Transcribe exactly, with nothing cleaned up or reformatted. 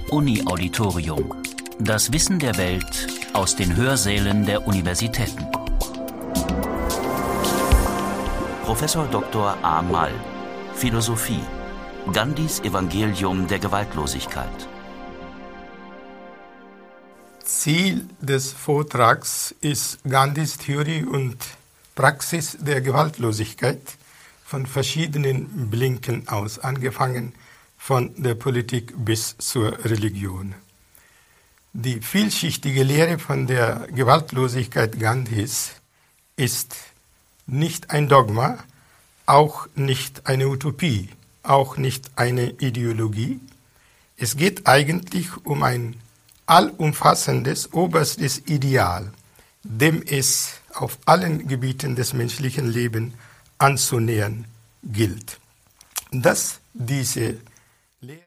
Uni-Auditorium. Das Wissen der Welt aus den Hörsälen der Universitäten. Professor Doktor A. Mall, Philosophie. Gandhis Evangelium der Gewaltlosigkeit. Ziel des Vortrags ist Gandhis Theorie und Praxis der Gewaltlosigkeit von verschiedenen Blinken aus, angefangen von der Politik bis zur Religion. Die vielschichtige Lehre von der Gewaltlosigkeit Gandhis ist nicht ein Dogma, auch nicht eine Utopie, auch nicht eine Ideologie. Es geht eigentlich um ein allumfassendes, oberstes Ideal, dem es auf allen Gebieten des menschlichen Lebens anzunähern gilt. Dass diese Lehre